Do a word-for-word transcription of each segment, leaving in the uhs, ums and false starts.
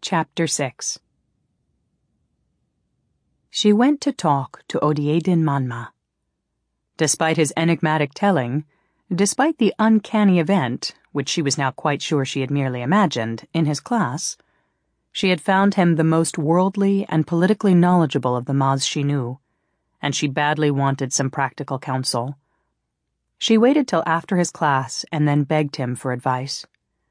Chapter six. She went to talk to Odiedin Manma. Despite his enigmatic telling, despite the uncanny event, which she was now quite sure she had merely imagined, in his class, she had found him the most worldly and politically knowledgeable of the Maz she knew, and she badly wanted some practical counsel. She waited till after his class and then begged him for advice.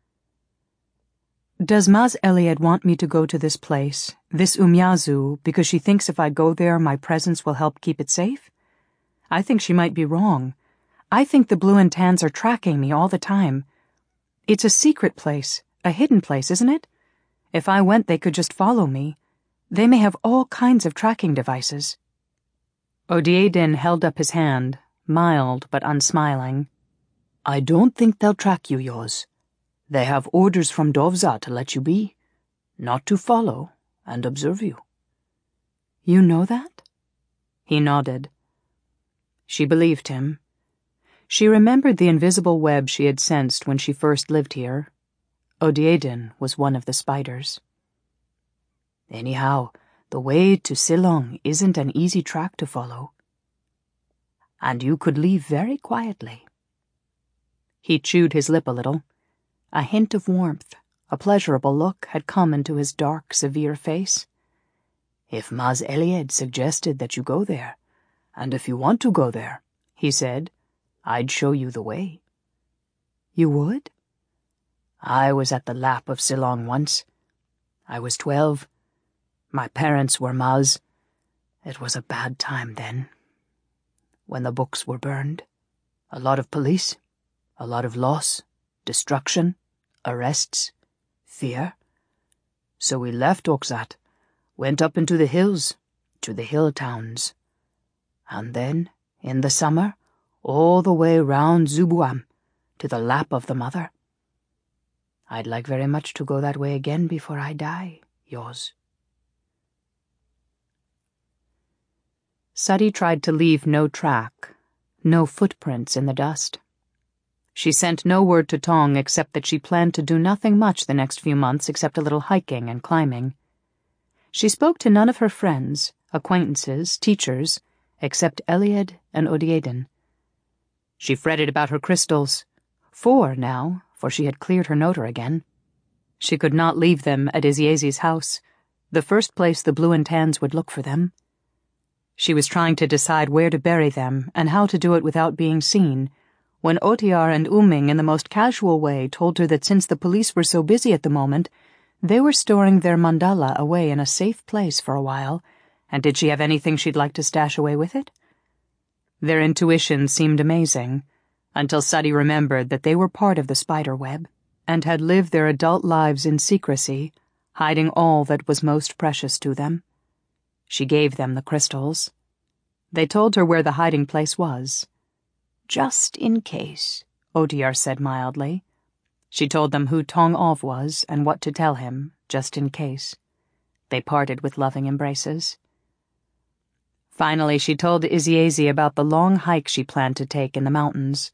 Does Maz Eliad want me to go to this place, this Umyazu, because she thinks if I go there my presence will help keep it safe? I think she might be wrong. I think the Blue and Tans are tracking me all the time. It's a secret place, a hidden place, isn't it? If I went they could just follow me. They may have all kinds of tracking devices. Odiedin held up his hand, mild but unsmiling. I don't think they'll track you, Yoz. They have orders from Dovza to let you be, not to follow and observe you. You know that? He nodded. She believed him. She remembered the invisible web she had sensed when she first lived here. Odiedin was one of the spiders. Anyhow, the way to Silong isn't an easy track to follow. And you could leave very quietly. He chewed his lip a little. A hint of warmth, a pleasurable look, had come into his dark, severe face. If Maz Eliad suggested that you go there, and if you want to go there, he said, I'd show you the way. You would? I was at the lap of Silong once. I was twelve. My parents were Maz. It was a bad time then. When the books were burned. A lot of police, a lot of loss, destruction, arrests, fear. So we left Oxat, went up into the hills, to the hill towns. And then, in the summer, all the way round Zubuam, to the lap of the mother. I'd like very much to go that way again before I die, Yoz. Sadi tried to leave no track, no footprints in the dust. She sent no word to Tong except that she planned to do nothing much the next few months except a little hiking and climbing. She spoke to none of her friends, acquaintances, teachers, except Eliad and Odiedin. She fretted about her crystals. Four now, for she had cleared her noter again. She could not leave them at Iziezi's house, the first place the Blue and Tans would look for them. She was trying to decide where to bury them and how to do it without being seen, when Otiar and Uming in the most casual way told her that since the police were so busy at the moment, they were storing their mandala away in a safe place for a while, and did she have anything she'd like to stash away with it? Their intuition seemed amazing, until Sadi remembered that they were part of the spider web, and had lived their adult lives in secrecy, hiding all that was most precious to them. She gave them the crystals. They told her where the hiding place was. Just in case, Otiar said mildly. She told them who Tong Ov was and what to tell him, just in case. They parted with loving embraces. Finally, she told Iziezi about the long hike she planned to take in the mountains.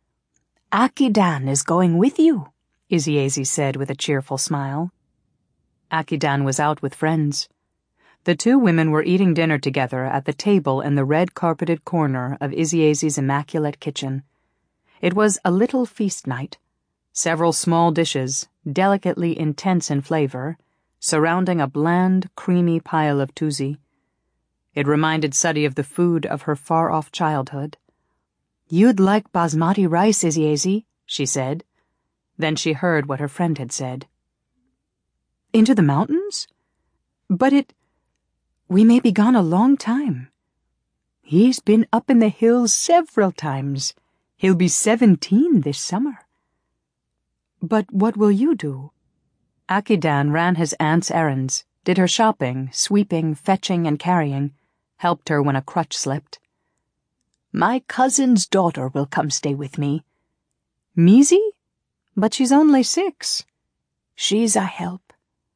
Akidan is going with you, Iziezi said with a cheerful smile. Akidan was out with friends. The two women were eating dinner together at the table in the red-carpeted corner of Iziezi's immaculate kitchen. It was a little feast night. Several small dishes, delicately intense in flavor, surrounding a bland, creamy pile of tuzi. It reminded Sadi of the food of her far-off childhood. You'd like basmati rice, Iziezi, she said. Then she heard what her friend had said. Into the mountains? But it... We may be gone a long time. He's been up in the hills several times. He'll be seventeen this summer. But what will you do? Akidan ran his aunt's errands, did her shopping, sweeping, fetching, and carrying, helped her when a crutch slipped. My cousin's daughter will come stay with me. Mizi? But she's only six. She's a help.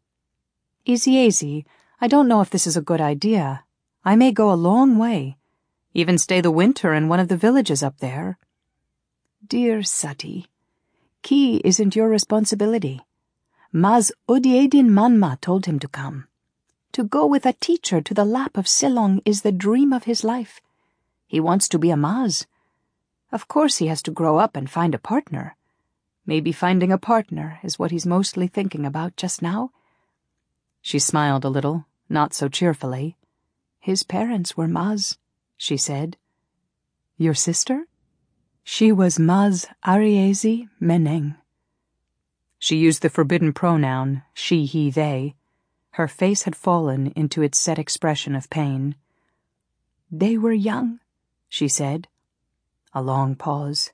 Iziezi, I don't know if this is a good idea. I may go a long way, even stay the winter in one of the villages up there. Dear Sati, Ki isn't your responsibility. Maz Odiedin Manma told him to come. To go with a teacher to the lap of Silong is the dream of his life. He wants to be a Maz. Of course he has to grow up and find a partner. Maybe finding a partner is what he's mostly thinking about just now. She smiled a little, not so cheerfully. His parents were Maz, she said. Your sister? She was Maz Ariezi Meneng. She used the forbidden pronoun, she, he, they. Her face had fallen into its set expression of pain. They were young, she said. A long pause.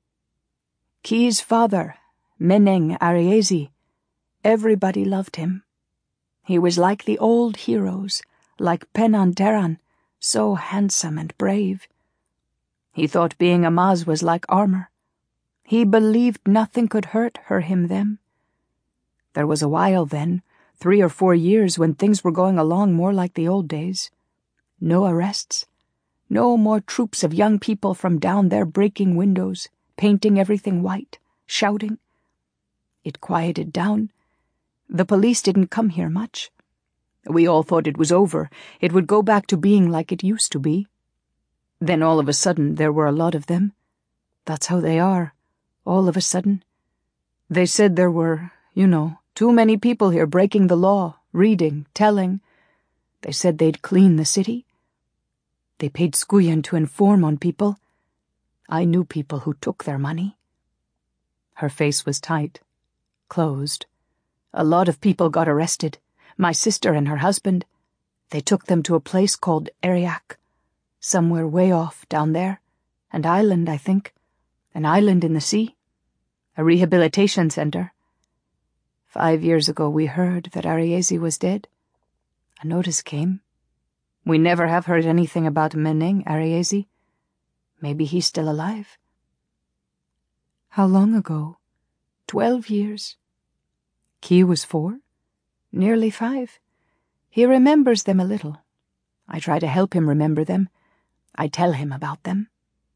Ki's father, Meneng Ariezi. Everybody loved him. He was like the old heroes, like Penanteran, so handsome and brave. He thought being a Maz was like armor. He believed nothing could hurt her him them. There was a while then, three or four years, when things were going along more like the old days. No arrests. No more troops of young people from down there breaking windows, painting everything white, shouting. It quieted down. The police didn't come here much. We all thought it was over. It would go back to being like it used to be. Then all of a sudden there were a lot of them. That's how they are. All of a sudden. They said there were, you know, too many people here breaking the law, reading, telling. They said they'd clean the city. They paid Skuyan to inform on people. I knew people who took their money. Her face was tight, closed. A lot of people got arrested. My sister and her husband. They took them to a place called Ariak. Somewhere way off down there. An island, I think. An island in the sea. A rehabilitation center. Five years ago we heard that Ariezi was dead. A notice came. We never have heard anything about Meneng Ariezi. Maybe he's still alive. How long ago? Twelve years. Ki was four? Nearly five. He remembers them a little. I try to help him remember them. I tell him about them.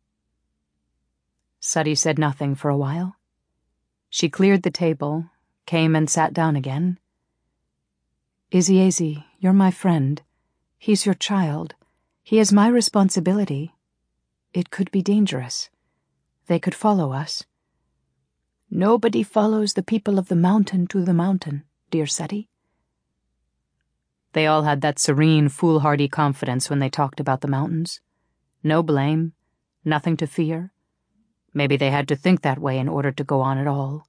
Sadi said nothing for a while. She cleared the table, came and sat down again. Iziezi, you're my friend. He's your child. He is my responsibility. It could be dangerous. They could follow us. Nobody follows the people of the mountain to the mountain, dear Sadi. They all had that serene, foolhardy confidence when they talked about the mountains. No blame, nothing to fear. Maybe they had to think that way in order to go on at all.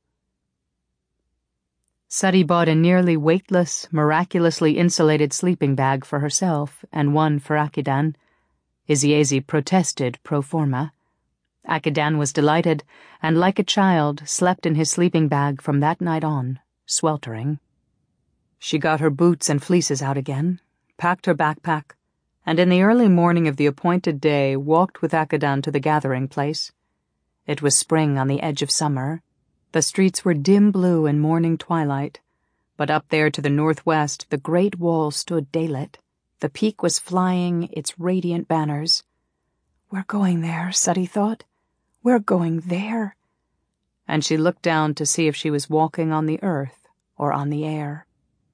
Sadi bought a nearly weightless, miraculously insulated sleeping bag for herself and one for Akidan. Iziezi protested pro forma. Akidan was delighted, and like a child, slept in his sleeping bag from that night on, sweltering. She got her boots and fleeces out again, packed her backpack, and in the early morning of the appointed day walked with Akidan to the gathering place. It was spring on the edge of summer. The streets were dim blue in morning twilight, but up there to the northwest the great wall stood daylit. The peak was flying its radiant banners. We're going there, Sadi thought. We're going there. And she looked down to see if she was walking on the earth or on the air.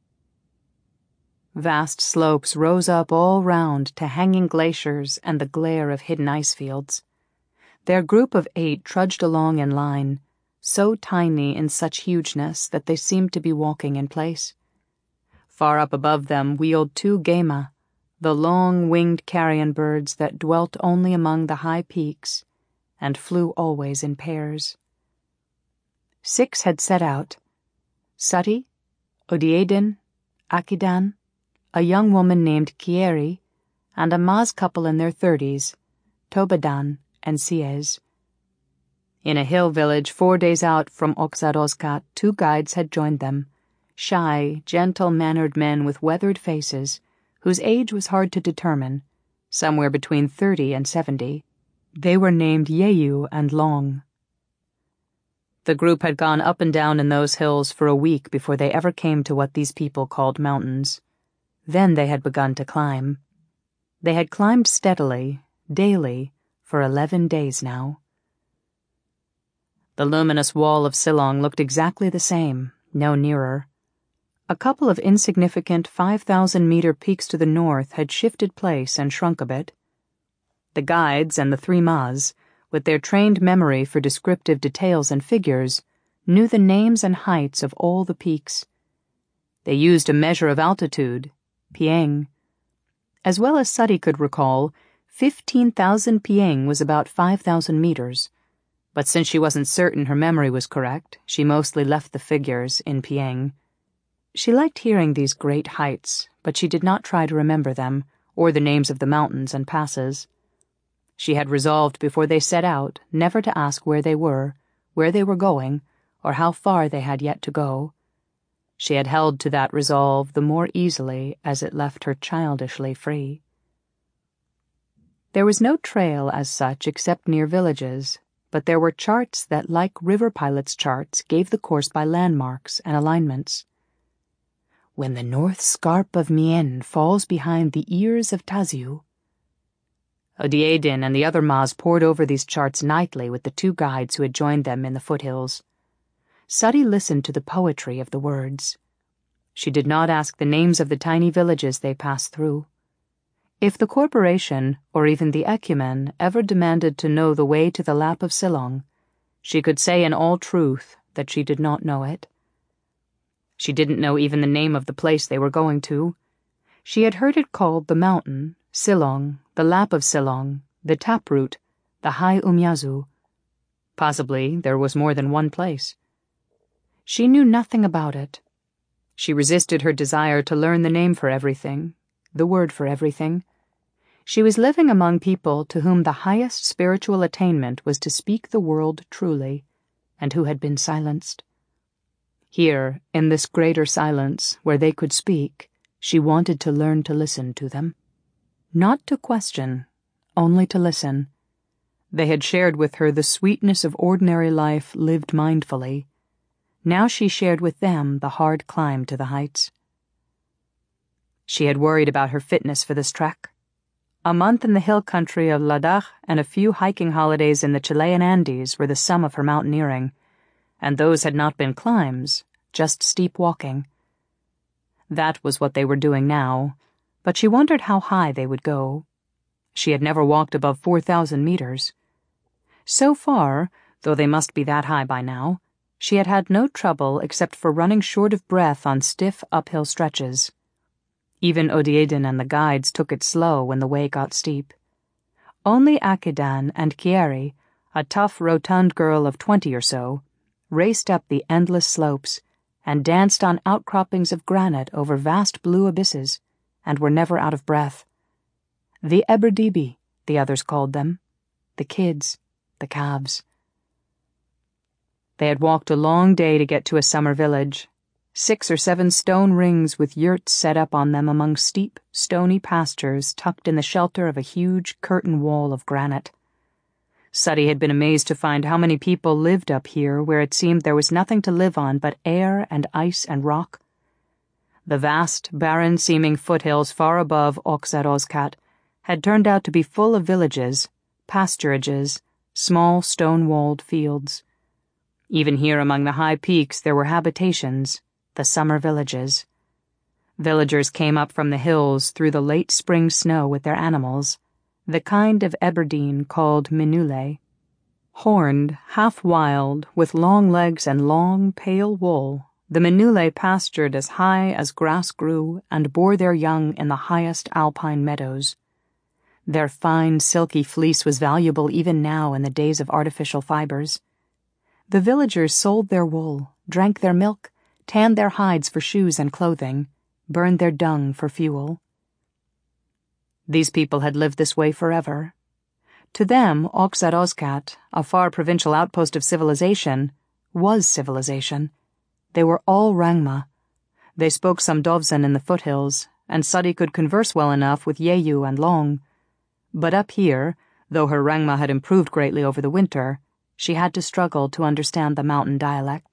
Vast slopes rose up all round to hanging glaciers and the glare of hidden ice fields. Their group of eight trudged along in line, so tiny in such hugeness that they seemed to be walking in place. Far up above them wheeled two gema, the long-winged carrion birds that dwelt only among the high peaks and flew always in pairs. Six had set out: Sadi, Odiedin, Akidan, a young woman named Kieri, and a Maz couple in their thirties, Tobadan and Siez. In a hill village four days out from Oxaroskat, two guides had joined them, shy, gentle-mannered men with weathered faces, whose age was hard to determine, somewhere between thirty and seventy. They were named Yeyu and Long. The group had gone up and down in those hills for a week before they ever came to what these people called mountains. Then they had begun to climb. They had climbed steadily, daily, for eleven days now. The luminous wall of Silong looked exactly the same, No nearer. A couple of insignificant five thousand meter peaks to the north had shifted place and shrunk a bit. The guides and the three Mas, with their trained memory for descriptive details and figures, knew the names and heights of all the peaks. They used a measure of altitude, pieng. As well as Sati could recall, fifteen thousand pieng was about five thousand meters, but since she wasn't certain her memory was correct, she mostly left the figures in pieng. She liked hearing these great heights, but she did not try to remember them, or the names of the mountains and passes. She had resolved before they set out never to ask where they were, where they were going, or how far they had yet to go. She had held to that resolve the more easily as it left her childishly free. There was no trail as such except near villages, but there were charts that, like river pilots' charts, gave the course by landmarks and alignments. When the north scarp of Mien falls behind the ears of Taziu. Odiedin and the other Mas pored over these charts nightly with the two guides who had joined them in the foothills. Sati listened to the poetry of the words. She did not ask the names of the tiny villages they passed through. If the corporation, or even the ecumen, ever demanded to know the way to the lap of Silong, she could say in all truth that she did not know it. She didn't know even the name of the place they were going to. She had heard it called the mountain, Silong, the lap of Silong, the taproot, the High Umyazu. Possibly there was more than one place. She knew nothing about it. She resisted her desire to learn the name for everything, the word for everything. She was living among people to whom the highest spiritual attainment was to speak the world truly, and who had been silenced. Here, in this greater silence, where they could speak, she wanted to learn to listen to them. Not to question, only to listen. They had shared with her the sweetness of ordinary life lived mindfully. Now she shared with them the hard climb to the heights. She had worried about her fitness for this trek. A month in the hill country of Ladakh and a few hiking holidays in the Chilean Andes were the sum of her mountaineering, and those had not been climbs, just steep walking. That was what they were doing now, but she wondered how high they would go. She had never walked above four thousand meters. So far, though they must be that high by now, she had had no trouble except for running short of breath on stiff uphill stretches. Even Odiedin and the guides took it slow when the way got steep. Only Akidan and Kieri, a tough, rotund girl of twenty or so, raced up the endless slopes and danced on outcroppings of granite over vast blue abysses, and were never out of breath. The Eberdibi, the others called them. The kids, the calves. They had walked a long day to get to a summer village, six or seven stone rings with yurts set up on them among steep, stony pastures tucked in the shelter of a huge curtain wall of granite. Sati had been amazed to find how many people lived up here where it seemed there was nothing to live on but air and ice and rock. The vast, barren-seeming foothills far above Oxaroskat had turned out to be full of villages, pasturages, small stone-walled fields. Even here among the high peaks there were habitations, the summer villages. Villagers came up from the hills through the late spring snow with their animals, the kind of Eberdeen called minule. Horned, half-wild, with long legs and long, pale wool, the minule pastured as high as grass grew and bore their young in the highest alpine meadows. Their fine, silky fleece was valuable even now in the days of artificial fibers. The villagers sold their wool, drank their milk, tanned their hides for shoes and clothing, burned their dung for fuel. These people had lived this way forever. To them, Oxaroskat, a far provincial outpost of civilization, was civilization. They were all Rangma. They spoke some Dovzan in the foothills, and Sati could converse well enough with Yeyu and Long. But up here, though her Rangma had improved greatly over the winter, she had to struggle to understand the mountain dialect.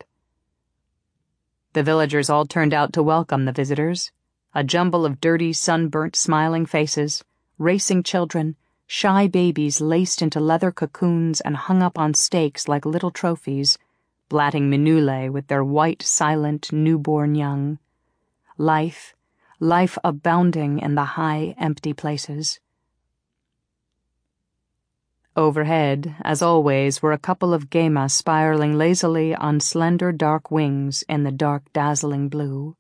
The villagers all turned out to welcome the visitors, a jumble of dirty, sunburnt, smiling faces, racing children, shy babies laced into leather cocoons and hung up on stakes like little trophies, blatting minulae with their white, silent, newborn young. Life, life abounding in the high, empty places. Overhead, as always, were a couple of gema spiraling lazily on slender dark wings in the dark dazzling blue.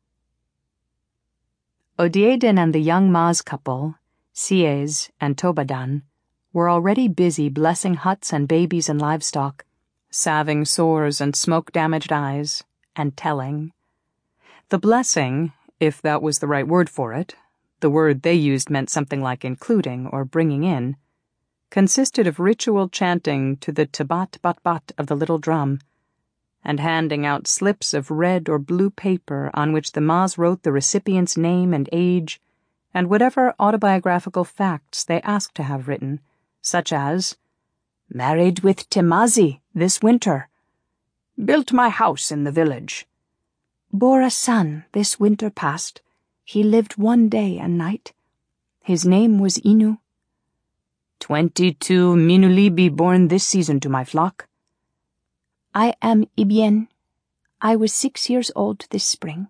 Odiedin and the young Maz couple, Siez and Tobadan, were already busy blessing huts and babies and livestock, salving sores and smoke-damaged eyes, and telling. The blessing, if that was the right word for it, the word they used meant something like including or bringing in, consisted of ritual chanting to the tabat bat bat of the little drum, and handing out slips of red or blue paper on which the Maz wrote the recipient's name and age, and whatever autobiographical facts they asked to have written, such as, "Married with Timazi this winter. Built my house in the village. Bore a son this winter past. He lived one day and night. His name was Inu. Twenty-two Minulibi born this season to my flock. I am Ibien. I was six years old this spring."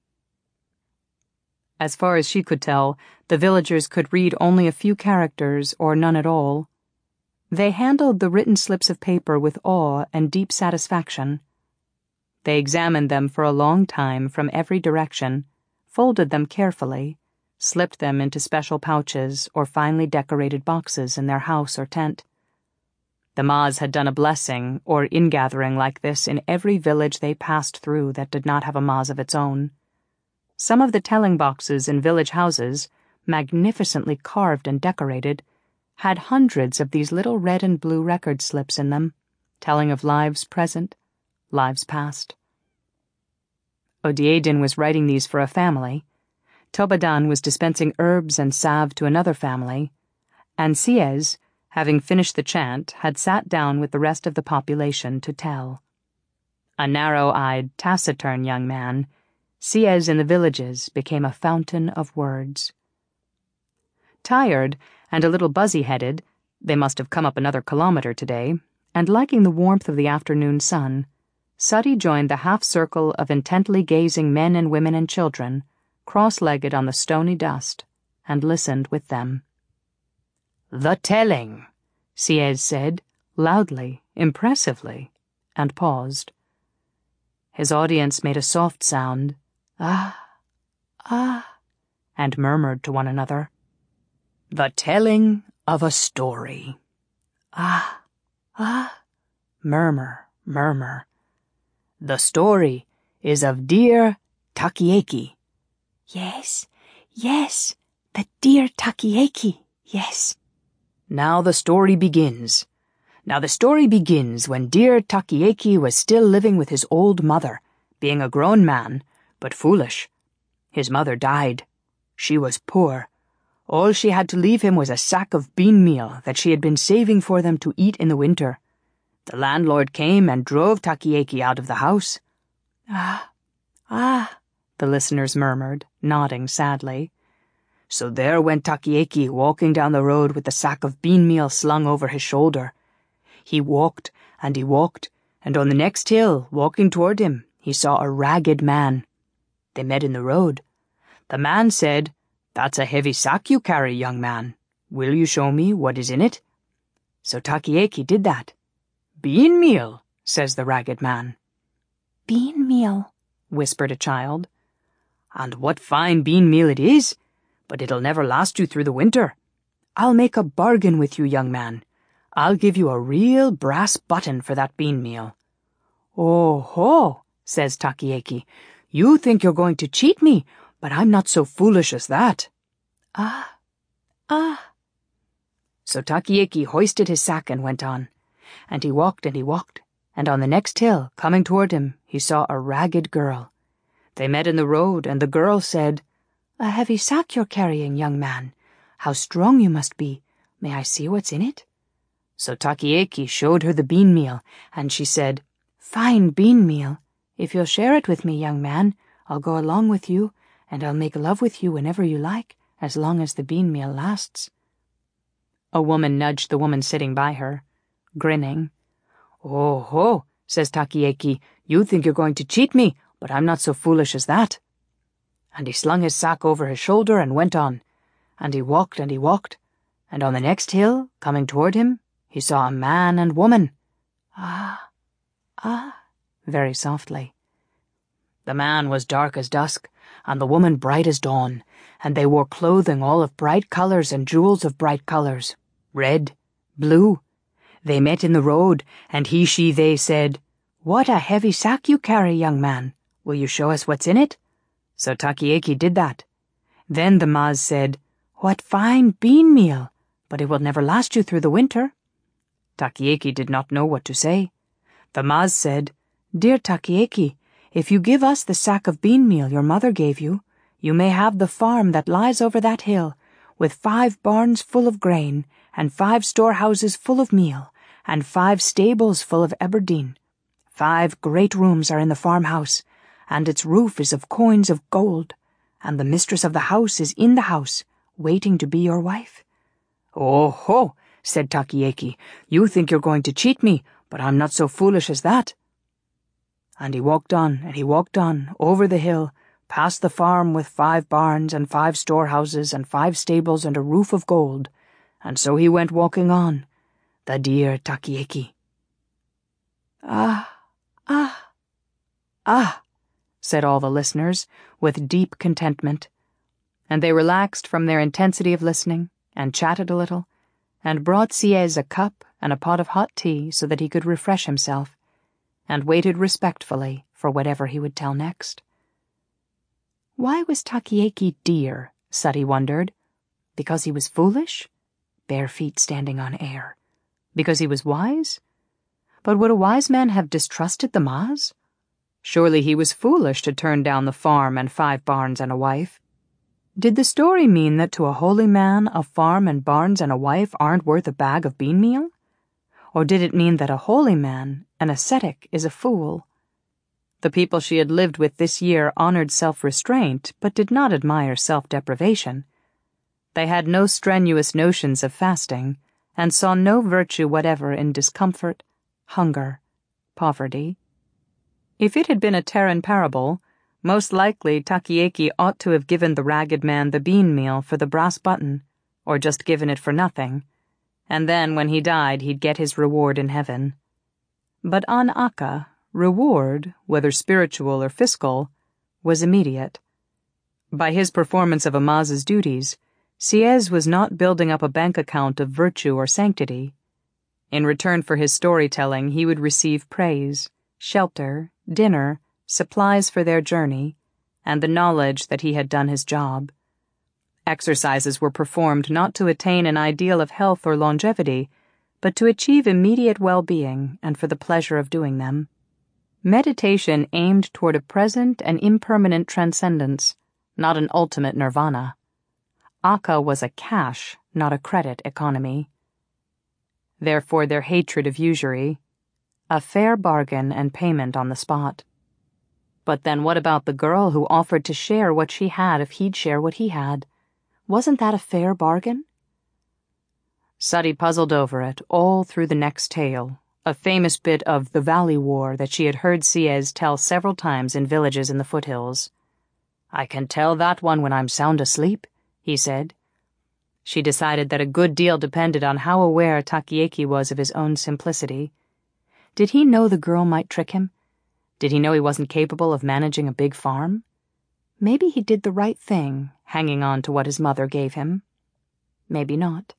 As far as she could tell, the villagers could read only a few characters or none at all. They handled the written slips of paper with awe and deep satisfaction. They examined them for a long time from every direction, folded them carefully, slipped them into special pouches or finely decorated boxes in their house or tent. The Maz had done a blessing or ingathering like this in every village they passed through that did not have a Maz of its own. Some of the telling boxes in village houses, magnificently carved and decorated, had hundreds of these little red and blue record slips in them, telling of lives present, lives past. Odiedin was writing these for a family, Tobadan was dispensing herbs and salve to another family, and Siez, having finished the chant, had sat down with the rest of the population to tell. A narrow-eyed, taciturn young man, Siez in the villages became a fountain of words. Tired and a little buzzy-headed, they must have come up another kilometer today, and liking the warmth of the afternoon sun, Sati joined the half-circle of intently gazing men and women and children, cross-legged on the stony dust, and listened with them. "The telling," Siez said, loudly, impressively, and paused. His audience made a soft sound, ah, ah, and murmured to one another. "The telling of a story." Ah, ah, murmur, murmur. "The story is of dear Takieki." Yes, yes, the dear Takieki, yes. "Now the story begins. Now the story begins when dear Takieki was still living with his old mother, being a grown man, but foolish. His mother died. She was poor. All she had to leave him was a sack of bean meal that she had been saving for them to eat in the winter. The landlord came and drove Takieki out of the house." Ah, ah, the listeners murmured, nodding sadly. "So there went Takieki walking down the road with the sack of bean meal slung over his shoulder. He walked, and he walked, and on the next hill, walking toward him, he saw a ragged man. They met in the road. The man said, 'That's a heavy sack you carry, young man. Will you show me what is in it?' So Takieki did that. 'Bean meal,' says the ragged man. 'Bean meal,' whispered a child. 'And what fine bean meal it is, but it'll never last you through the winter. I'll make a bargain with you, young man. I'll give you a real brass button for that bean meal.' 'Oh ho,' says Takieki. 'You think you're going to cheat me, but I'm not so foolish as that.' Ah, ah. So Takieki hoisted his sack and went on, and he walked and he walked, and on the next hill, coming toward him, he saw a ragged girl. They met in the road, and the girl said, 'A heavy sack you're carrying, young man. How strong you must be. May I see what's in it?' So Takieki showed her the bean meal, and she said, 'Fine bean meal. If you'll share it with me, young man, I'll go along with you, and I'll make love with you whenever you like, as long as the bean meal lasts.' A woman nudged the woman sitting by her, grinning. 'Oh ho,' says Takieki. "You think you're going to cheat me, but I'm not so foolish as that." And he slung his sack over his shoulder and went on. And he walked and he walked, and on the next hill, coming toward him, he saw a man and woman. Ah, ah, very softly. The man was dark as dusk, and the woman bright as dawn, and they wore clothing all of bright colors and jewels of bright colors, red, blue. They met in the road, and he, she, they said, "What a heavy sack you carry, young man. Will you show us what's in it?" So Takieki did that. Then the Maz said, "What fine bean meal, but it will never last you through the winter." Takieki did not know what to say. The Maz said, "Dear Takieki, if you give us the sack of bean meal your mother gave you, you may have the farm that lies over that hill, with five barns full of grain, and five storehouses full of meal, and five stables full of Aberdeen. Five great rooms are in the farmhouse, and its roof is of coins of gold, and the mistress of the house is in the house, waiting to be your wife." "Oh ho," said Takieki, "you think you're going to cheat me, but I'm not so foolish as that." And he walked on, and he walked on, over the hill, past the farm with five barns and five storehouses and five stables and a roof of gold, and so he went walking on, the dear Takieki. "Ah, ah, ah," said all the listeners, with deep contentment, and they relaxed from their intensity of listening, and chatted a little, and brought Sieyes a cup and a pot of hot tea so that he could refresh himself, and waited respectfully for whatever he would tell next. Why was Takieki dear, Sati wondered. Because he was foolish? Bare feet standing on air. Because he was wise? But would a wise man have distrusted the Maz? Surely he was foolish to turn down the farm and five barns and a wife. Did the story mean that to a holy man a farm and barns and a wife aren't worth a bag of bean meal? Or did it mean that a holy man, an ascetic, is a fool? The people she had lived with this year honored self-restraint, but did not admire self-deprivation. They had no strenuous notions of fasting, and saw no virtue whatever in discomfort, hunger, poverty. If it had been a Terran parable, most likely Takieki ought to have given the ragged man the bean meal for the brass button, or just given it for nothing, and then when he died he'd get his reward in heaven. But on Akka, reward, whether spiritual or fiscal, was immediate. By his performance of a Maz's duties, Sieyes was not building up a bank account of virtue or sanctity. In return for his storytelling, he would receive praise, shelter, dinner, supplies for their journey, and the knowledge that he had done his job. Exercises were performed not to attain an ideal of health or longevity, but to achieve immediate well-being and for the pleasure of doing them. Meditation aimed toward a present and impermanent transcendence, not an ultimate nirvana. Akka was a cash, not a credit economy. Therefore their hatred of usury, a fair bargain and payment on the spot. But then what about the girl who offered to share what she had if he'd share what he had? Wasn't that a fair bargain? Sati puzzled over it all through the next tale, a famous bit of the Valley War that she had heard Sieyes tell several times in villages in the foothills. "I can tell that one when I'm sound asleep," he said. She decided that a good deal depended on how aware Takieki was of his own simplicity. Did he know the girl might trick him? Did he know he wasn't capable of managing a big farm? Maybe he did the right thing, hanging on to what his mother gave him. Maybe not.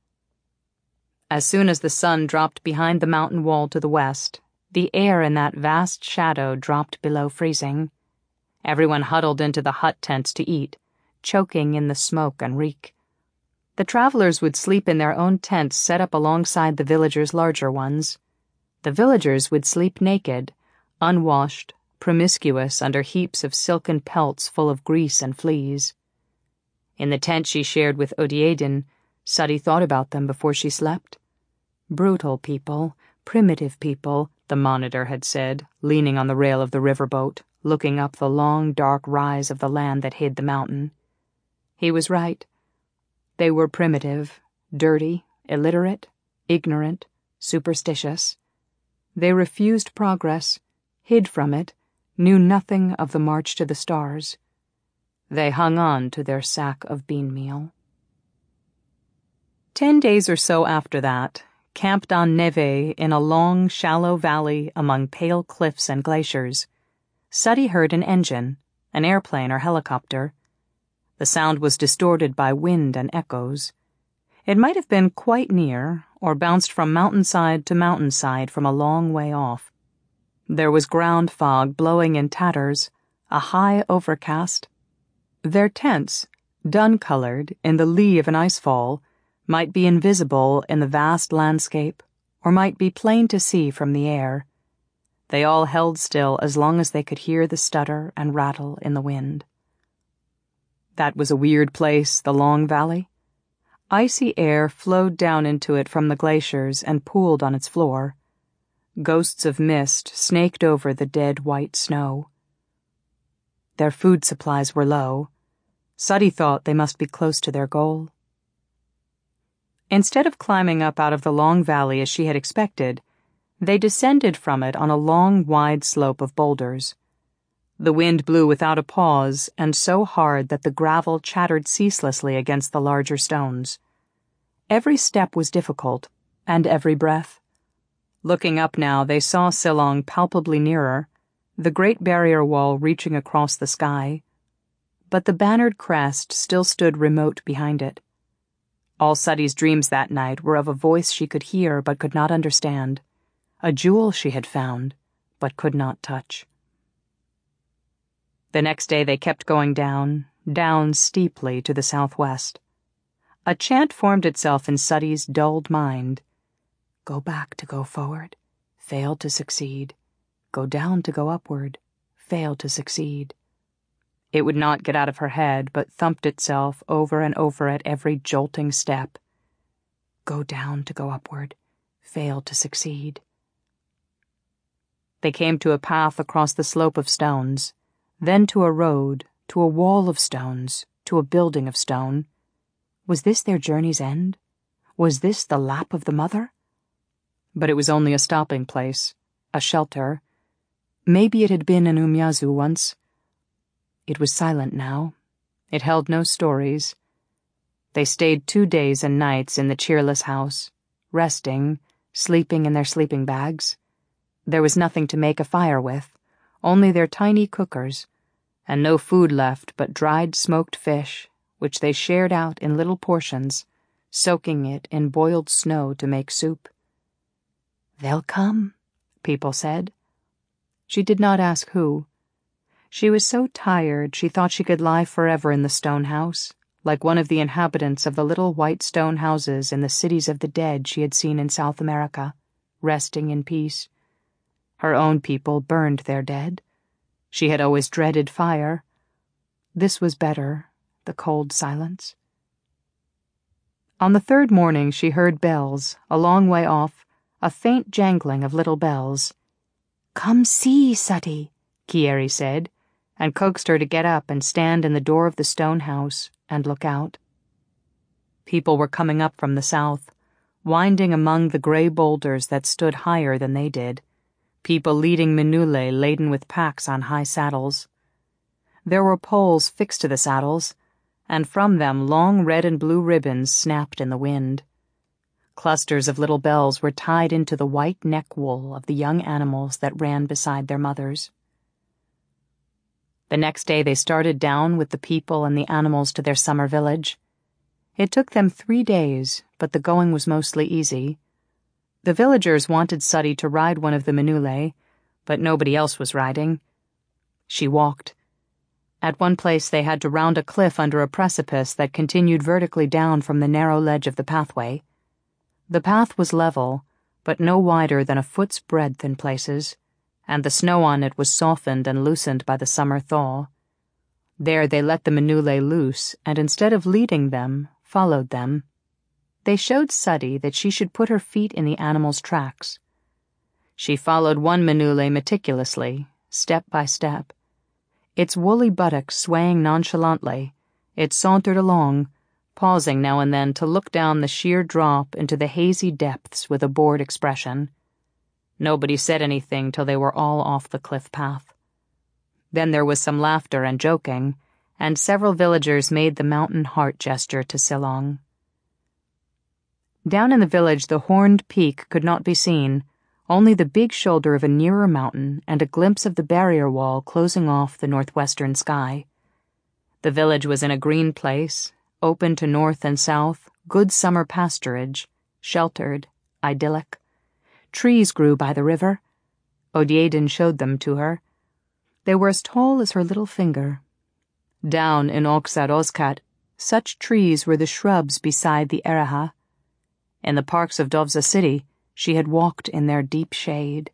As soon as the sun dropped behind the mountain wall to the west, the air in that vast shadow dropped below freezing. Everyone huddled into the hut tents to eat, choking in the smoke and reek. The travelers would sleep in their own tents set up alongside the villagers' larger ones. The villagers would sleep naked, unwashed, promiscuous under heaps of silken pelts full of grease and fleas. In the tent she shared with Odieidin, Sati thought about them before she slept. Brutal people, primitive people, the monitor had said, leaning on the rail of the riverboat, looking up the long, dark rise of the land that hid the mountain. He was right. They were primitive, dirty, illiterate, ignorant, superstitious. They refused progress, hid from it, knew nothing of the march to the stars. They hung on to their sack of bean meal. Ten days or so after that, camped on Neve in a long, shallow valley among pale cliffs and glaciers, Suddy heard an engine, an airplane or helicopter. The sound was distorted by wind and echoes. It might have been quite near, or bounced from mountainside to mountainside from a long way off. There was ground fog blowing in tatters, a high overcast. Their tents, dun-colored in the lee of an icefall, might be invisible in the vast landscape, or might be plain to see from the air. They all held still as long as they could hear the stutter and rattle in the wind. That was a weird place, the Long Valley. Icy air flowed down into it from the glaciers and pooled on its floor. Ghosts of mist snaked over the dead white snow. Their food supplies were low. Suddy thought they must be close to their goal. Instead of climbing up out of the Long Valley as she had expected, they descended from it on a long, wide slope of boulders. The wind blew without a pause and so hard that the gravel chattered ceaselessly against the larger stones. Every step was difficult, and every breath. Looking up now, they saw Silong palpably nearer, the great barrier wall reaching across the sky, but the bannered crest still stood remote behind it. All Suddy's dreams that night were of a voice she could hear but could not understand, a jewel she had found but could not touch. The next day they kept going down, down steeply to the southwest. A chant formed itself in Suddy's dulled mind. Go back to go forward, fail to succeed. Go down to go upward, fail to succeed. It would not get out of her head, but thumped itself over and over at every jolting step. Go down to go upward, fail to succeed. They came to a path across the slope of stones, then to a road, to a wall of stones, to a building of stone. Was this their journey's end? Was this the lap of the mother? But it was only a stopping place, a shelter. Maybe it had been an Umyazu once. It was silent now. It held no stories. They stayed two days and nights in the cheerless house, resting, sleeping in their sleeping bags. There was nothing to make a fire with, only their tiny cookers, and no food left but dried smoked fish, which they shared out in little portions, soaking it in boiled snow to make soup. They'll come, people said. She did not ask who. She was so tired she thought she could lie forever in the stone house, like one of the inhabitants of the little white stone houses in the cities of the dead she had seen in South America, resting in peace. Her own people burned their dead. She had always dreaded fire. This was better, the cold silence. On the third morning she heard bells, a long way off, a faint jangling of little bells. Come see, Suddy, Kieri said, and coaxed her to get up and stand in the door of the stone house and look out. People were coming up from the south, winding among the gray boulders that stood higher than they did, people leading minule laden with packs on high saddles. There were poles fixed to the saddles, and from them long red and blue ribbons snapped in the wind. Clusters of little bells were tied into the white neck wool of the young animals that ran beside their mothers. The next day they started down with the people and the animals to their summer village. It took them three days, but the going was mostly easy. The villagers wanted Suddy to ride one of the minule, but nobody else was riding. She walked. At one place they had to round a cliff under a precipice that continued vertically down from the narrow ledge of the pathway. The path was level, but no wider than a foot's breadth in places, and the snow on it was softened and loosened by the summer thaw. There they let the minule loose, and instead of leading them, followed them. They showed Suddy that she should put her feet in the animals' tracks. She followed one minule meticulously, step by step. Its woolly buttocks swaying nonchalantly, it sauntered along, pausing now and then to look down the sheer drop into the hazy depths with a bored expression. Nobody said anything till they were all off the cliff path. Then there was some laughter and joking, and several villagers made the mountain heart gesture to Silong. Down in the village the horned peak could not be seen, only the big shoulder of a nearer mountain and a glimpse of the barrier wall closing off the northwestern sky. The village was in a green place, open to north and south, good summer pasturage, sheltered, idyllic. Trees grew by the river. Odieden showed them to her. They were as tall as her little finger. Down in Oxaroskat, such trees were the shrubs beside the Eraha. In the parks of Dovza City, she had walked in their deep shade.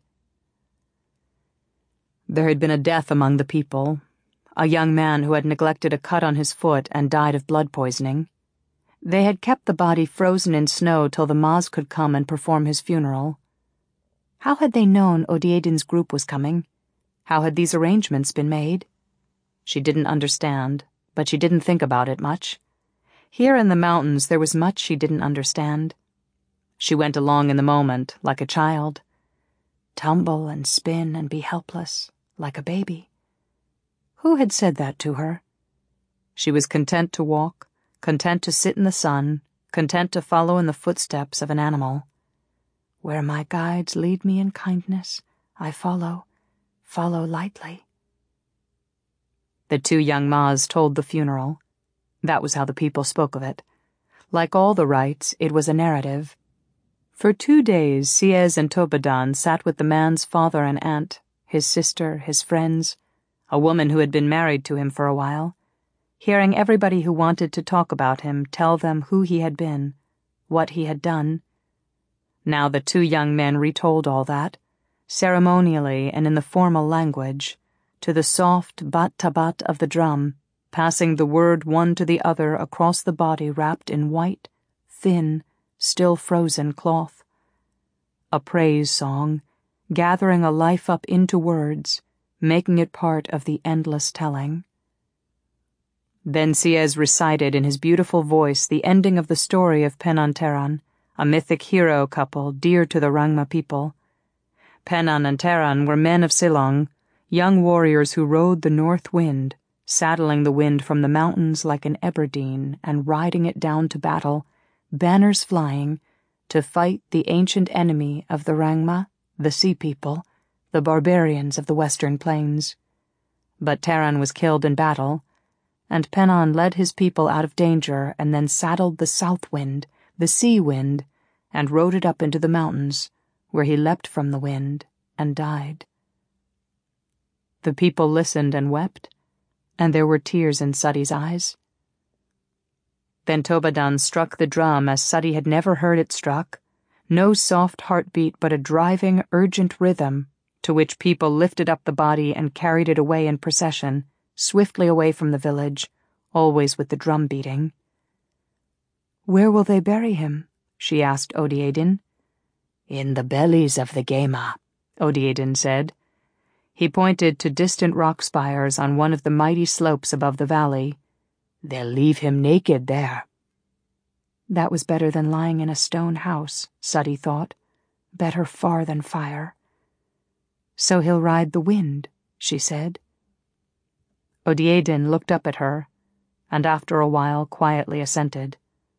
There had been a death among the people, a young man who had neglected a cut on his foot and died of blood poisoning. They had kept the body frozen in snow till the Maz could come and perform his funeral. How had they known Odieden's group was coming? How had these arrangements been made? She didn't understand, but she didn't think about it much. Here in the mountains there was much she didn't understand. She went along in the moment, like a child. Tumble and spin and be helpless, like a baby. Who had said that to her? She was content to walk, content to sit in the sun, content to follow in the footsteps of an animal. Where my guides lead me in kindness, I follow, follow lightly. The two young Maz told the funeral. That was how the people spoke of it. Like all the rites, it was a narrative. For two days, Siez and Tobadan sat with the man's father and aunt, his sister, his friends, a woman who had been married to him for a while, hearing everybody who wanted to talk about him tell them who he had been, what he had done. Now the two young men retold all that, ceremonially and in the formal language, to the soft bat-tabat of the drum, passing the word one to the other across the body wrapped in white, thin, still frozen cloth. A praise song, gathering a life up into words, making it part of the endless telling. Then Siez recited in his beautiful voice the ending of the story of Penan Teran, a mythic hero couple dear to the Rangma people. Penan and Teran were men of Silong, young warriors who rode the north wind, saddling the wind from the mountains like an Eberdeen and riding it down to battle, banners flying, to fight the ancient enemy of the Rangma, the Sea People, the barbarians of the western plains. But Teran was killed in battle, and Penan led his people out of danger and then saddled the south wind, the sea wind, and rode it up into the mountains, where he leapt from the wind and died. The people listened and wept, and there were tears in Sadi's eyes. Then Tobadan struck the drum as Sadi had never heard it struck, no soft heartbeat but a driving, urgent rhythm, to which people lifted up the body and carried it away in procession, swiftly away from the village, always with the drum beating. "Where will they bury him?" she asked Odieden. "In the bellies of the Gema," Odieden said. He pointed to distant rock spires on one of the mighty slopes above the valley. "They'll leave him naked there." That was better than lying in a stone house, Sadi thought. Better far than fire. "So he'll ride the wind," she said. Odieden looked up at her, and after a while quietly assented.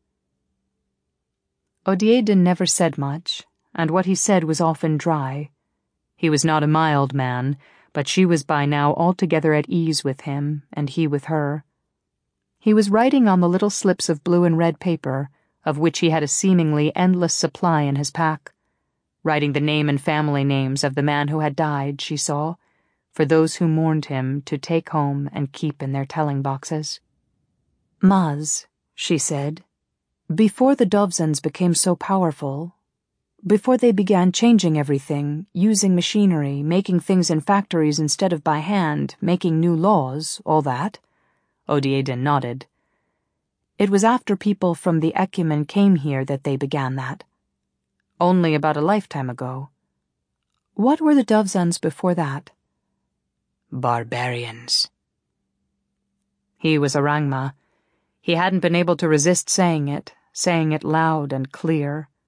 Odieden never said much, and what he said was often dry. He was not a mild man, but she was by now altogether at ease with him, and he with her. He was writing on the little slips of blue and red paper, of which he had a seemingly endless supply in his pack, writing the name and family names of the man who had died, she saw, for those who mourned him to take home and keep in their telling boxes. "Maz," she said, "before the Dovzans became so powerful, before they began changing everything, using machinery, making things in factories instead of by hand, making new laws, all that," Odieden nodded. "It was after people from the Ekumen came here that they began that. Only about a lifetime ago. What were the Dovzans before that?" "Barbarians." He was a Rangma. He hadn't been able to resist saying it, saying it loud and clear.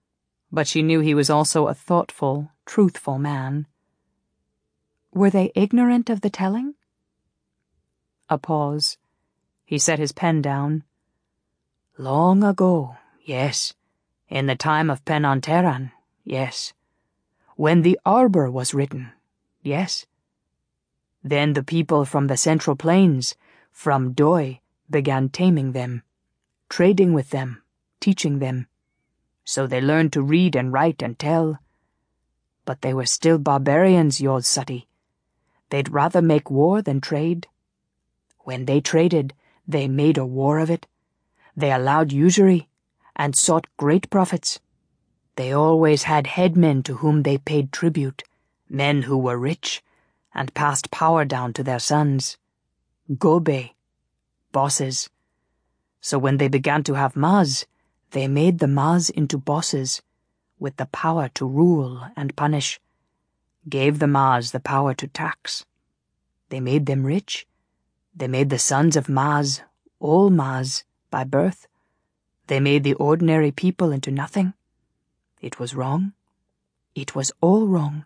but she knew he was also a thoughtful, truthful man. Were they ignorant of the telling? A pause. He set his pen down. Long ago, yes. In the time of Penon-Teran, yes. When the Arbor was written, yes. Then the people from the Central Plains, from Doi, began taming them, trading with them, teaching them. So they learned to read and write and tell. But they were still barbarians, Yol-Sati. They'd rather make war than trade. When they traded, they made a war of it. They allowed usury and sought great profits. They always had headmen to whom they paid tribute, men who were rich, and passed power down to their sons. Gobe, bosses. So when they began to have Maz, they made the Maz into bosses, with the power to rule and punish, gave the Maz the power to tax. They made them rich. They made the sons of Maz, all Maz, by birth. They made the ordinary people into nothing. It was wrong. It was all wrong.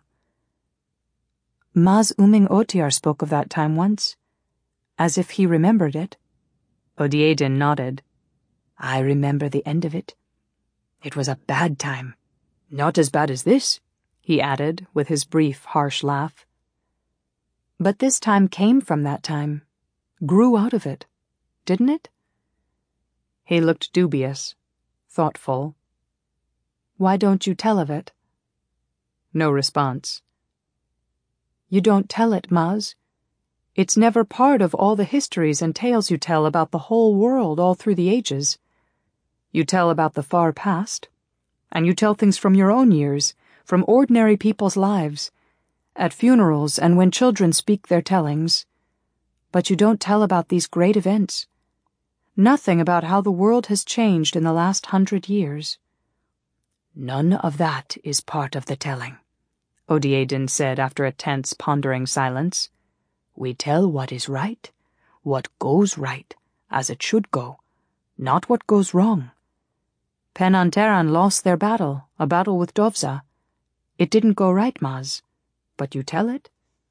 Maz Uming Otiar spoke of that time once, as if he remembered it. Odiedin nodded. I remember the end of it. It was a bad time. Not as bad as this, he added, with his brief, harsh laugh. But this time came from that time, grew out of it, didn't it? He looked dubious, thoughtful. Why don't you tell of it? No response. You don't tell it, Maz. It's never part of all the histories and tales you tell about the whole world all through the ages. You tell about the far past, and you tell things from your own years, from ordinary people's lives, at funerals and when children speak their tellings. But you don't tell about these great events. Nothing about how the world has changed in the last hundred years. None of that is part of the telling, Odiedin said after a tense, pondering silence. We tell what is right, what goes right, as it should go, not what goes wrong. Penon-Teran lost their battle, a battle with Dovza. It didn't go right, Maz, but you tell it.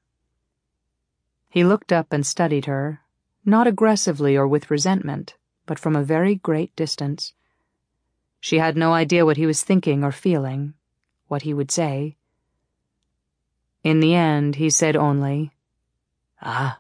He looked up and studied her, not aggressively or with resentment, but from a very great distance. She had no idea what he was thinking or feeling, what he would say. In the end, he said only, Ah.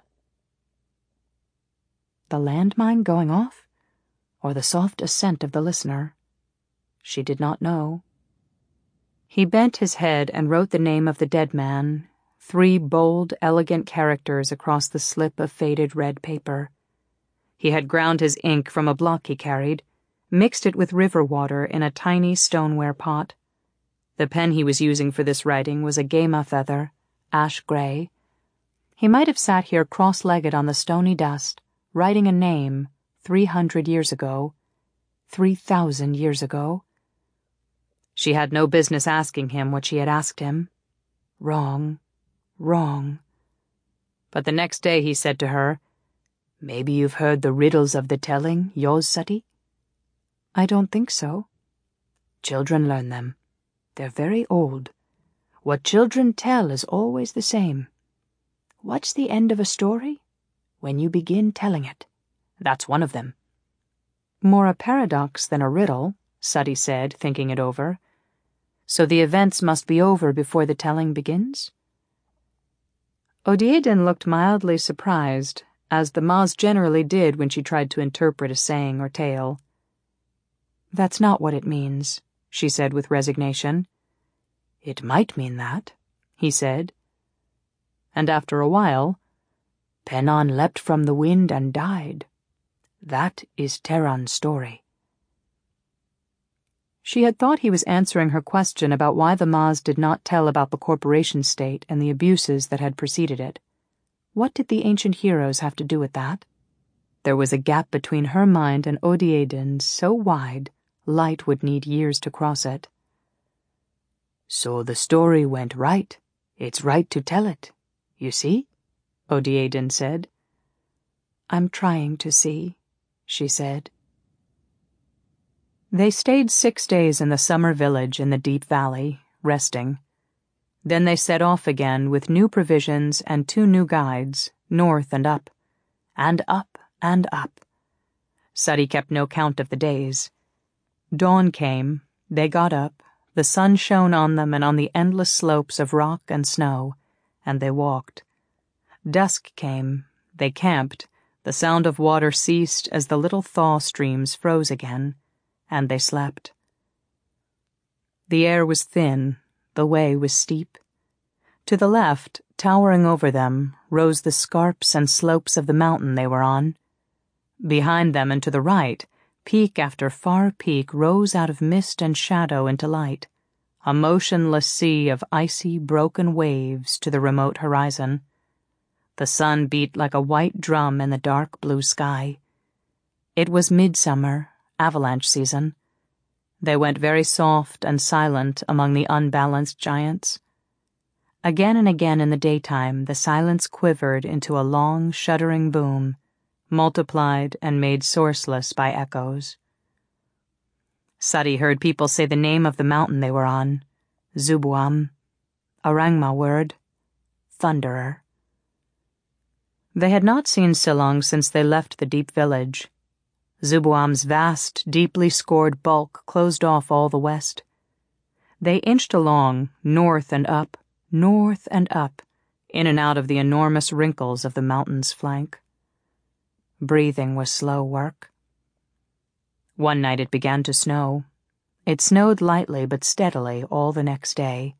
The landmine going off, or the soft assent of the listener? She did not know. He bent his head and wrote the name of the dead man, three bold, elegant characters across the slip of faded red paper. He had ground his ink from a block he carried, mixed it with river water in a tiny stoneware pot. The pen he was using for this writing was a gema feather, ash gray. He might have sat here cross-legged on the stony dust, writing a name three hundred years ago, three thousand years ago. She had no business asking him what she had asked him. Wrong, wrong. But the next day he said to her, Maybe you've heard the riddles of the telling, Yol-Sati? I don't think so. Children learn them. They're very old. What children tell is always the same. What's the end of a story? When you begin telling it. That's one of them. More a paradox than a riddle, Sati said, thinking it over. So the events must be over before the telling begins? Odiedin looked mildly surprised, as the Maz generally did when she tried to interpret a saying or tale. That's not what it means, she said with resignation. It might mean that, he said. And after a while, Penon leapt from the wind and died. That is Teran's story. She had thought he was answering her question about why the Maz did not tell about the corporation state and the abuses that had preceded it. What did the ancient heroes have to do with that? There was a gap between her mind and Odiedin's so wide, light would need years to cross it. So the story went right. It's right to tell it. You see? Odiedin said. I'm trying to see, she said. They stayed six days in the summer village in the deep valley, resting. Then they set off again with new provisions and two new guides, north and up, and up and up. Sadi kept no count of the days. Dawn came, they got up, the sun shone on them and on the endless slopes of rock and snow, and they walked. Dusk came, they camped, the sound of water ceased as the little thaw streams froze again, and they slept. The air was thin, the way was steep. To the left, towering over them, rose the scarps and slopes of the mountain they were on. Behind them and to the right, peak after far peak rose out of mist and shadow into light, a motionless sea of icy, broken waves to the remote horizon. The sun beat like a white drum in the dark blue sky. It was midsummer, avalanche season. They went very soft and silent among the unbalanced giants. Again and again in the daytime the silence quivered into a long, shuddering boom, multiplied and made sourceless by echoes. Sadi heard people say the name of the mountain they were on, Zubuam, a Rangma word, thunderer. They had not seen Silong since they left the deep village. Zubuam's vast, deeply scored bulk closed off all the west. They inched along, north and up, north and up, in and out of the enormous wrinkles of the mountain's flank. Breathing was slow work. One night it began to snow. It snowed lightly but steadily all the next day.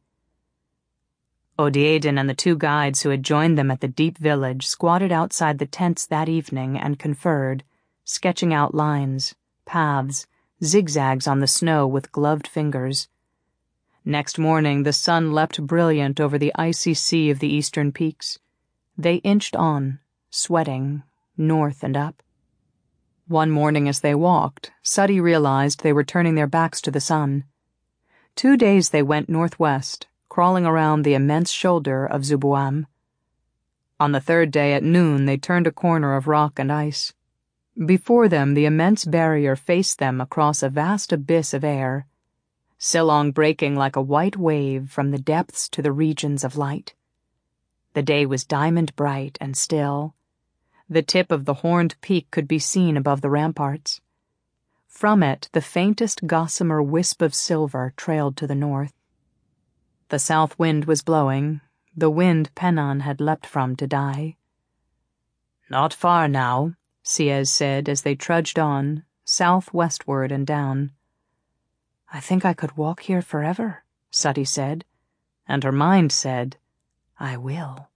Odieden and the two guides who had joined them at the deep village squatted outside the tents that evening and conferred, sketching out lines, paths, zigzags on the snow with gloved fingers. Next morning the sun leapt brilliant over the icy sea of the eastern peaks. They inched on, sweating, north and up. One morning as they walked, Sadi realized they were turning their backs to the sun. Two days they went northwest, crawling around the immense shoulder of Zubuam. On the third day at noon they turned a corner of rock and ice. Before them the immense barrier faced them across a vast abyss of air, Silong breaking like a white wave from the depths to the regions of light. The day was diamond bright and still. The tip of the horned peak could be seen above the ramparts. From it the faintest gossamer wisp of silver trailed to the north. The south wind was blowing, the wind Pennan had leapt from to die. "Not far now," Siez said as they trudged on, southwestward and down. "I think I could walk here forever," Sadi said, and her mind said, "I will."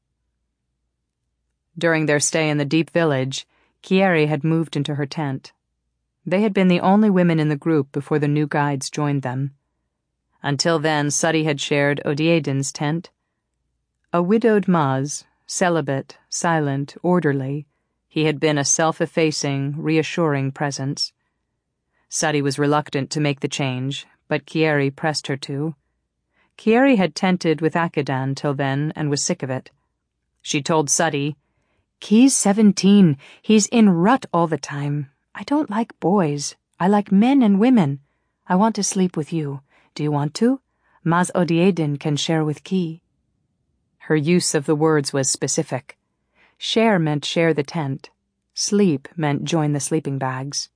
During their stay in the deep village, Kieri had moved into her tent. They had been the only women in the group before the new guides joined them. Until then, Sadi had shared Odieden's tent. A widowed Maz, celibate, silent, orderly, he had been a self-effacing, reassuring presence. Sadi was reluctant to make the change, but Kieri pressed her to. Kieri had tented with Akidan till then and was sick of it. She told Sadi, "Key's seventeen. He's in rut all the time. I don't like boys. I like men and women. I want to sleep with you. Do you want to? Maz Odieden can share with Key." Her use of the words was specific. Share meant share the tent. Sleep meant join the sleeping bags.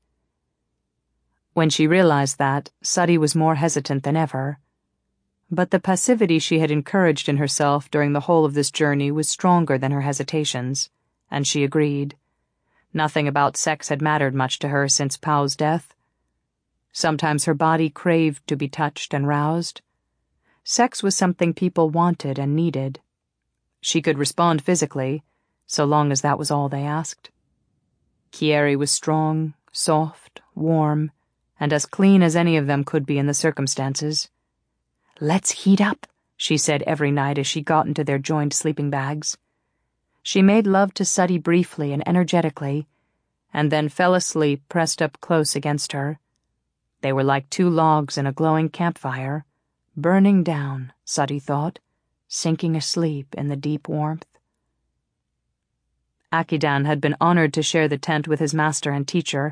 When she realized that, Sadi was more hesitant than ever. But the passivity she had encouraged in herself during the whole of this journey was stronger than her hesitations, and she agreed. Nothing about sex had mattered much to her since Pau's death. Sometimes her body craved to be touched and roused. Sex was something people wanted and needed. She could respond physically, so long as that was all they asked. Kieri was strong, soft, warm, and as clean as any of them could be in the circumstances. "Let's heat up," she said every night as she got into their joined sleeping bags. She made love to Sadi briefly and energetically, and then fell asleep pressed up close against her. They were like two logs in a glowing campfire, burning down, Sadi thought, sinking asleep in the deep warmth. Akidan had been honored to share the tent with his master and teacher,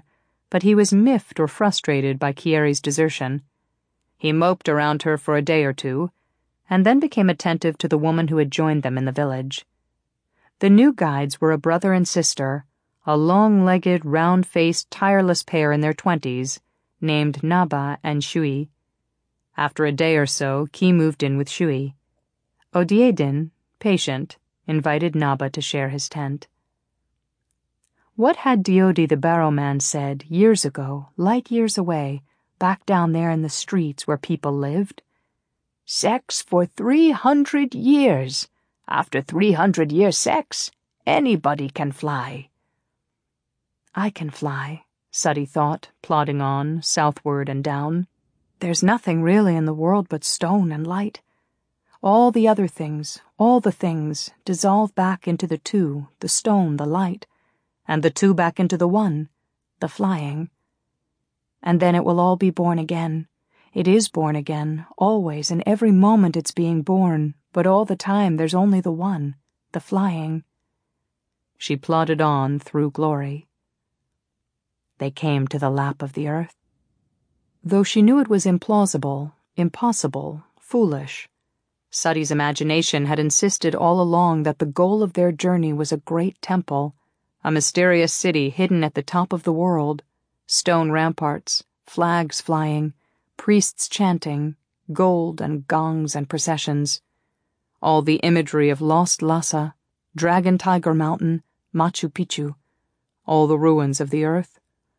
but he was miffed or frustrated by Kieri's desertion. He moped around her for a day or two, and then became attentive to the woman who had joined them in the village. The new guides were a brother and sister, a long-legged, round-faced, tireless pair in their twenties, named Naba and Shui. After a day or so, Ki moved in with Shui. Odiedin, patient, invited Naba to share his tent. What had Diodi the barrowman said years ago, light years away, back down there in the streets where people lived? Sex for three hundred years. After three hundred years sex, anybody can fly. I can fly, Sati thought, plodding on, southward and down. There's nothing really in the world but stone and light. All the other things, all the things, dissolve back into the two, the stone, the light, and the two back into the one, the flying. And then it will all be born again. It is born again, always, and every moment it's being born, but all the time there's only the one, the flying. She plodded on through glory. They came to the lap of the earth. Though she knew it was implausible, impossible, foolish, Sati's imagination had insisted all along that the goal of their journey was a great temple, a mysterious city hidden at the top of the world, stone ramparts, flags flying, priests chanting, gold and gongs and processions, all the imagery of Lost Lhasa, Dragon Tiger Mountain, Machu Picchu, all the ruins of the earth.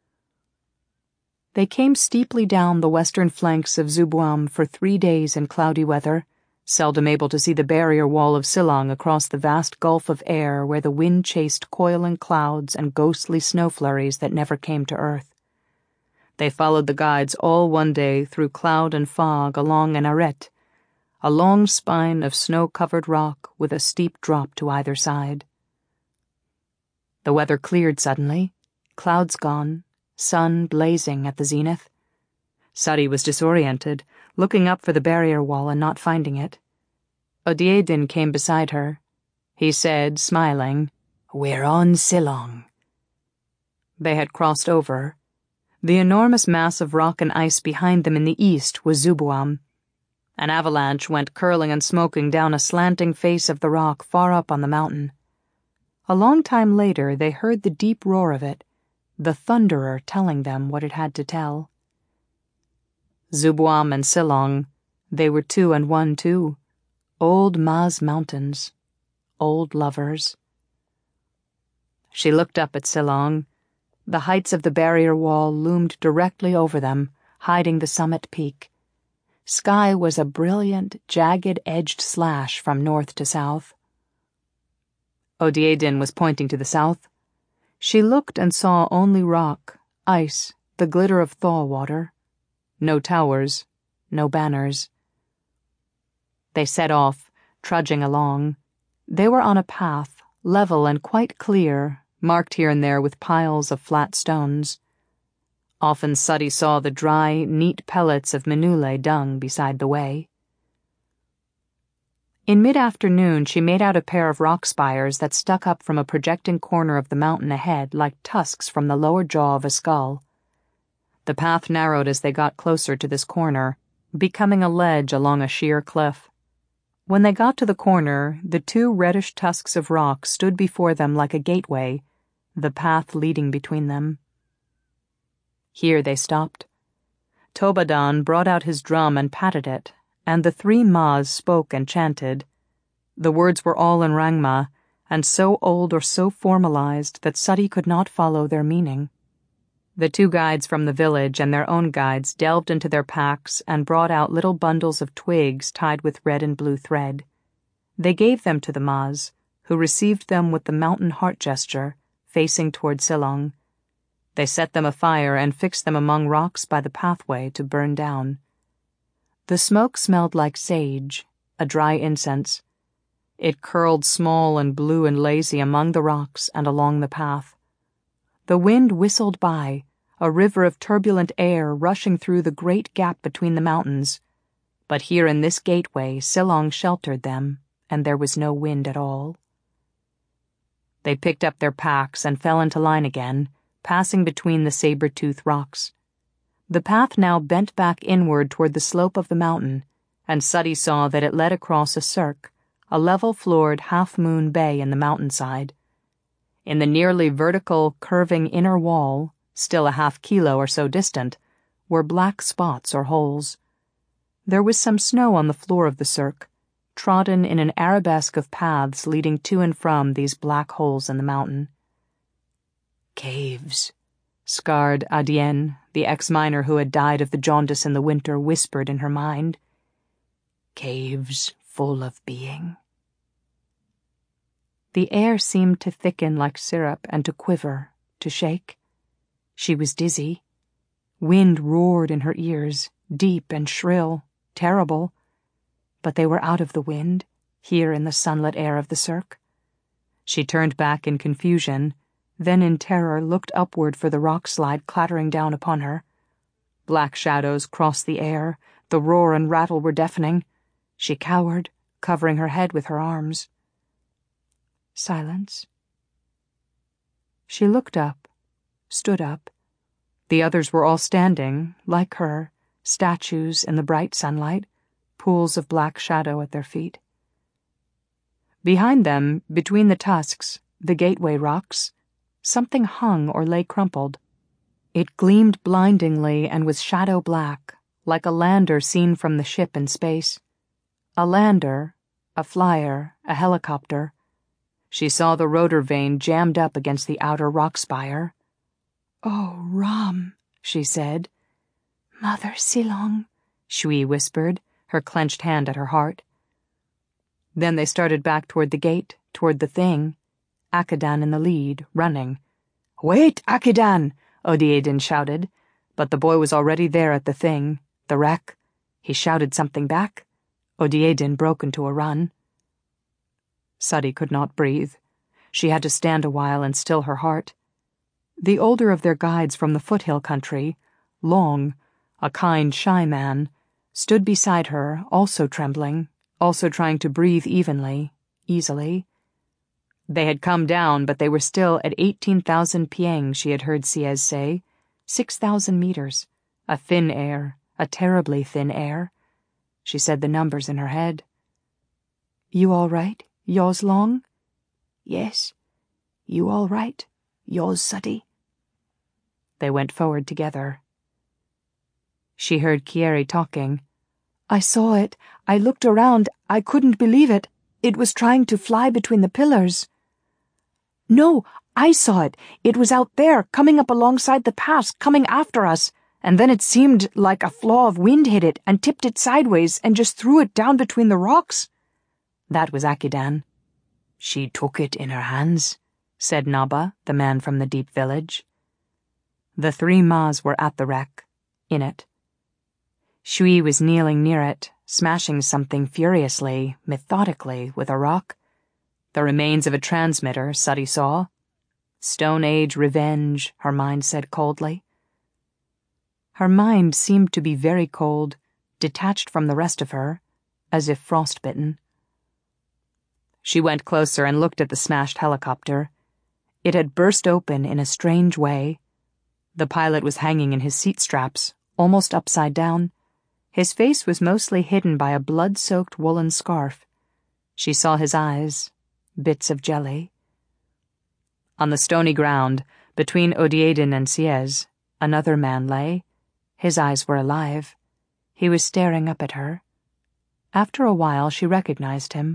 They came steeply down the western flanks of Zubuam for three days in cloudy weather, seldom able to see the barrier wall of Silong across the vast gulf of air where the wind chased coiling clouds and ghostly snow flurries that never came to earth. They followed the guides all one day through cloud and fog along an arete, a long spine of snow-covered rock with a steep drop to either side. The weather cleared suddenly, clouds gone, sun blazing at the zenith. Sati was disoriented, looking up for the barrier wall and not finding it. Odiedin came beside her. He said, smiling, "We're on Silong." They had crossed over. The enormous mass of rock and ice behind them in the east was Zubuam. An avalanche went curling and smoking down a slanting face of the rock far up on the mountain. A long time later they heard the deep roar of it, the thunderer telling them what it had to tell. Zubuam and Silong, they were two and one too. Old Maz Mountains, old lovers. She looked up at Silong. The heights of the barrier wall loomed directly over them, hiding the summit peak. Sky was a brilliant, jagged-edged slash from north to south. Odiedin was pointing to the south. She looked and saw only rock, ice, the glitter of thaw water. No towers, no banners. They set off, trudging along. They were on a path, level and quite clear, marked here and there with piles of flat stones. Often Sati saw the dry, neat pellets of Minule dung beside the way. In mid-afternoon she made out a pair of rock spires that stuck up from a projecting corner of the mountain ahead like tusks from the lower jaw of a skull. The path narrowed as they got closer to this corner, becoming a ledge along a sheer cliff. When they got to the corner, the two reddish tusks of rock stood before them like a gateway, the path leading between them. Here they stopped. Tobadan brought out his drum and patted it, and the three Maz spoke and chanted. The words were all in Rangma, and so old or so formalized that Sati could not follow their meaning. The two guides from the village and their own guides delved into their packs and brought out little bundles of twigs tied with red and blue thread. They gave them to the Maz, who received them with the mountain heart gesture, facing toward Silong. They set them afire and fixed them among rocks by the pathway to burn down. The smoke smelled like sage, a dry incense. It curled small and blue and lazy among the rocks and along the path. The wind whistled by, a river of turbulent air rushing through the great gap between the mountains. But here in this gateway Silong sheltered them, and there was no wind at all. They picked up their packs and fell into line again, passing between the saber-tooth rocks. The path now bent back inward toward the slope of the mountain, and Suddy saw that it led across a cirque, a level-floored half-moon bay in the mountainside. In the nearly vertical, curving inner wall, still a half kilo or so distant, were black spots or holes. There was some snow on the floor of the cirque, trodden in an arabesque of paths leading to and from these black holes in the mountain. Caves, scarred Adienne, the ex-miner who had died of the jaundice in the winter, whispered in her mind. Caves full of being. The air seemed to thicken like syrup and to quiver, to shake. She was dizzy. Wind roared in her ears, deep and shrill, terrible. But they were out of the wind, here in the sunlit air of the cirque. She turned back in confusion, then in terror looked upward for the rock slide clattering down upon her. Black shadows crossed the air, the roar and rattle were deafening. She cowered, covering her head with her arms. Silence. She looked up, stood up. The others were all standing, like her, statues in the bright sunlight, pools of black shadow at their feet. Behind them, between the tusks, the gateway rocks, something hung or lay crumpled. It gleamed blindingly and was shadow black, like a lander seen from the ship in space. A lander, a flyer, a helicopter. She saw the rotor vane jammed up against the outer rock spire. Oh, Ram, she said. Mother Silong, Shui whispered, her clenched hand at her heart. Then they started back toward the gate, toward the thing, Akadan in the lead, running. Wait, Akadan, Odiedin shouted, but the boy was already there at the thing, the wreck. He shouted something back. Odiedin broke into a run. Suddy could not breathe. She had to stand a while and still her heart. The older of their guides from the foothill country, Long, a kind, shy man, stood beside her, also trembling, also trying to breathe evenly, easily. They had come down, but they were still at eighteen thousand piang, she had heard Siez say, six thousand meters, a thin air, a terribly thin air. She said the numbers in her head. You all right, yours Long? Yes. You all right, yours Suddy? They went forward together. She heard Kieri talking. I saw it. I looked around. I couldn't believe it. It was trying to fly between the pillars. No, I saw it. It was out there, coming up alongside the pass, coming after us, and then it seemed like a flaw of wind hit it and tipped it sideways and just threw it down between the rocks. That was Akidan. She took it in her hands, said Naba, the man from the deep village. The three Mas were at the wreck, in it. Shui was kneeling near it, smashing something furiously, methodically, with a rock. The remains of a transmitter, Suddy saw. Stone Age revenge, her mind said coldly. Her mind seemed to be very cold, detached from the rest of her, as if frostbitten. She went closer and looked at the smashed helicopter. It had burst open in a strange way. The pilot was hanging in his seat straps, almost upside down. His face was mostly hidden by a blood-soaked woolen scarf. She saw his eyes, bits of jelly. On the stony ground, between Odiedin and Siez, another man lay. His eyes were alive. He was staring up at her. After a while, she recognized him.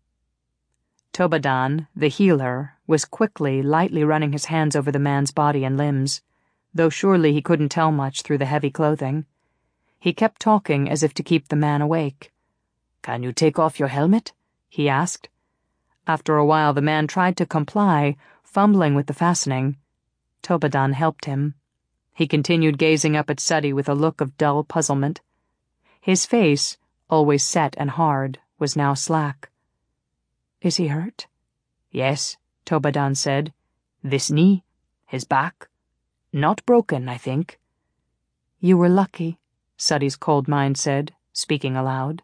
Tobadan, the healer, was quickly, lightly running his hands over the man's body and limbs, though surely he couldn't tell much through the heavy clothing. He kept talking as if to keep the man awake. Can you take off your helmet? He asked. After a while the man tried to comply, fumbling with the fastening. Tobadan helped him. He continued gazing up at Suddy with a look of dull puzzlement. His face, always set and hard, was now slack. Is he hurt? Yes, Tobadan said. This knee, his back. Not broken, I think. You were lucky, Suddy's cold mind said, speaking aloud.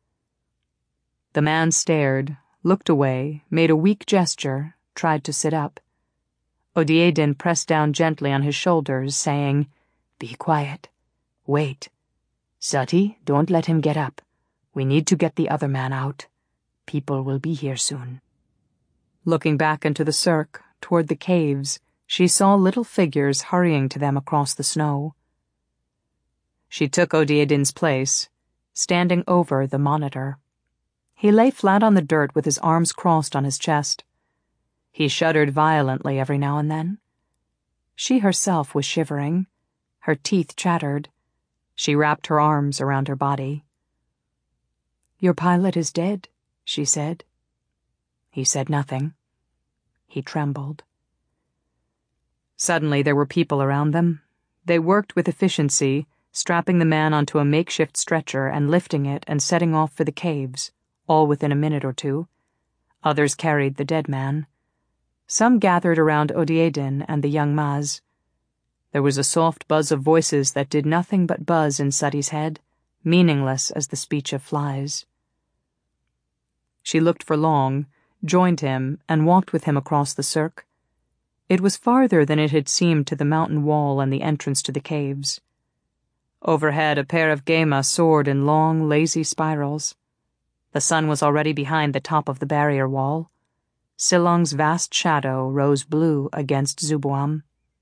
The man stared, looked away, made a weak gesture, tried to sit up. Odiedin pressed down gently on his shoulders, saying, "Be quiet. Wait. Sati, don't let him get up. We need to get the other man out. People will be here soon." Looking back into the cirque, toward the caves, she saw little figures hurrying to them across the snow. She took Odiedin's place, standing over the monitor. He lay flat on the dirt with his arms crossed on his chest. He shuddered violently every now and then. She herself was shivering. Her teeth chattered. She wrapped her arms around her body. "Your pilot is dead," she said. He said nothing. He trembled. Suddenly there were people around them. They worked with efficiency, strapping the man onto a makeshift stretcher and lifting it and setting off for the caves, all within a minute or two. Others carried the dead man. Some gathered around Odiedin and the young Maz. There was a soft buzz of voices that did nothing but buzz in Sati's head, meaningless as the speech of flies. She looked for Long, joined him, and walked with him across the cirque. It was farther than it had seemed to the mountain wall and the entrance to the caves. Overhead, a pair of gema soared in long, lazy spirals. The sun was already behind the top of the barrier wall. Silong's vast shadow rose blue against Zubuam.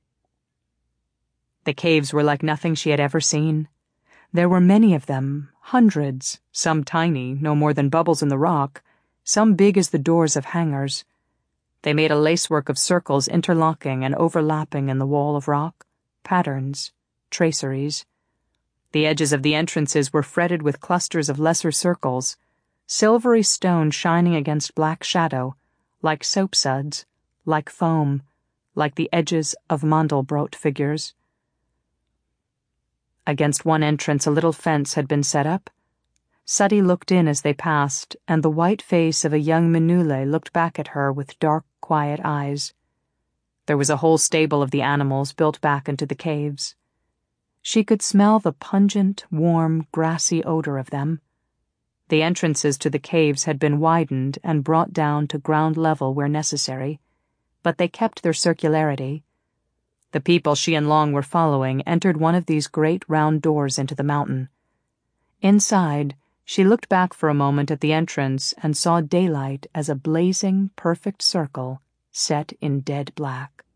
The caves were like nothing she had ever seen. There were many of them, hundreds, some tiny, no more than bubbles in the rock, some big as the doors of hangars. They made a lacework of circles interlocking and overlapping in the wall of rock, patterns, traceries. The edges of the entrances were fretted with clusters of lesser circles, silvery stone shining against black shadow, like soapsuds, like foam, like the edges of Mandelbrot figures. Against one entrance a little fence had been set up. Sati looked in as they passed, and the white face of a young Minule looked back at her with dark, quiet eyes. There was a whole stable of the animals built back into the caves. She could smell the pungent, warm, grassy odor of them. The entrances to the caves had been widened and brought down to ground level where necessary, but they kept their circularity. The people she and Long were following entered one of these great round doors into the mountain. Inside, she looked back for a moment at the entrance and saw daylight as a blazing, perfect circle set in dead black.